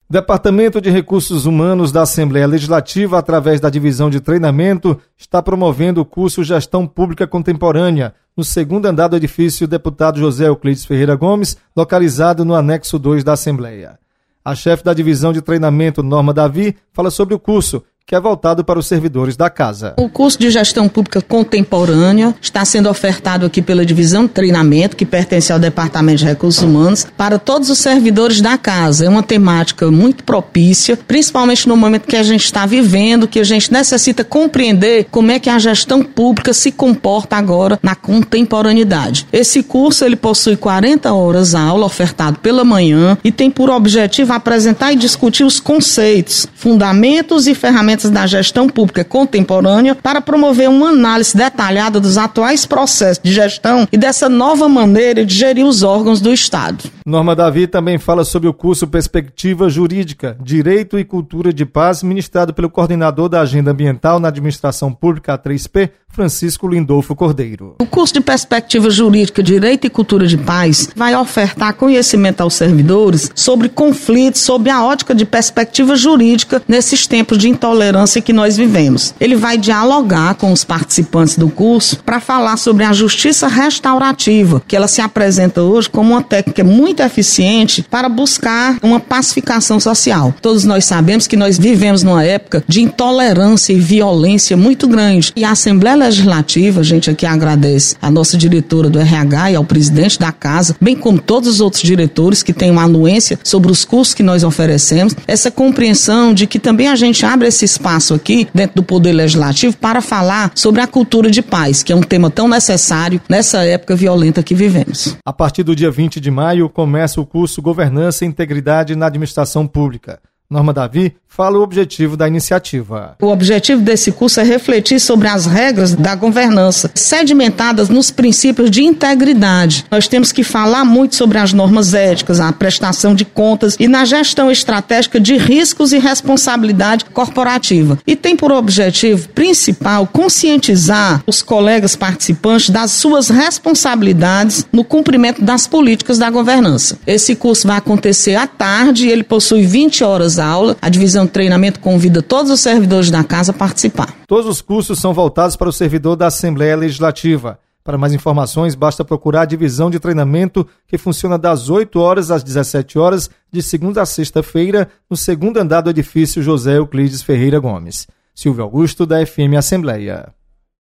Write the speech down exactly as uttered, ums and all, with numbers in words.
Departamento de Recursos Humanos da Assembleia Legislativa, através da Divisão de Treinamento, está promovendo o curso Gestão Pública Contemporânea, no segundo andar do edifício Deputado José Euclides Ferreira Gomes, localizado no anexo dois da Assembleia. A chefe da Divisão de Treinamento, Norma Davi, fala sobre o curso, que é voltado para os servidores da casa. O curso de Gestão Pública Contemporânea está sendo ofertado aqui pela Divisão de Treinamento, que pertence ao Departamento de Recursos Humanos, para todos os servidores da casa. É uma temática muito propícia, principalmente no momento que a gente está vivendo, que a gente necessita compreender como é que a gestão pública se comporta agora na contemporaneidade. Esse curso ele possui quarenta horas aula, ofertado pela manhã, e tem por objetivo apresentar e discutir os conceitos, fundamentos e ferramentas da gestão pública contemporânea para promover uma análise detalhada dos atuais processos de gestão e dessa nova maneira de gerir os órgãos do Estado. Norma Davi também fala sobre o curso Perspectiva Jurídica, Direito e Cultura de Paz, ministrado pelo coordenador da Agenda Ambiental na Administração Pública A três P, Francisco Lindolfo Cordeiro. O curso de Perspectiva Jurídica, Direito e Cultura de Paz vai ofertar conhecimento aos servidores sobre conflitos, sobre a ótica de perspectiva jurídica nesses tempos de intolerância que nós vivemos. Ele vai dialogar com os participantes do curso para falar sobre a justiça restaurativa, que ela se apresenta hoje como uma técnica muito eficiente para buscar uma pacificação social. Todos nós sabemos que nós vivemos numa época de intolerância e violência muito grande. E a Assembleia Legislativa, a gente aqui agradece a nossa diretora do R H e ao presidente da casa, bem como todos os outros diretores que têm uma anuência sobre os cursos que nós oferecemos, essa compreensão de que também a gente abre esse espaço aqui dentro do Poder Legislativo para falar sobre a cultura de paz, que é um tema tão necessário nessa época violenta que vivemos. A partir do dia vinte de maio começa o curso Governança e Integridade na Administração Pública. Norma Davi fala o objetivo da iniciativa. O objetivo desse curso é refletir sobre as regras da governança, sedimentadas nos princípios de integridade. Nós temos que falar muito sobre as normas éticas, a prestação de contas e na gestão estratégica de riscos e responsabilidade corporativa. E tem por objetivo principal conscientizar os colegas participantes das suas responsabilidades no cumprimento das políticas da governança. Esse curso vai acontecer à tarde e ele possui vinte horas aula. A divisão de treinamento convida todos os servidores da casa a participar. Todos os cursos são voltados para o servidor da Assembleia Legislativa. Para mais informações, basta procurar a divisão de treinamento, que funciona das oito horas às dezessete horas, de segunda a sexta-feira, no segundo andar do edifício José Euclides Ferreira Gomes. Silvio Augusto, da F M Assembleia.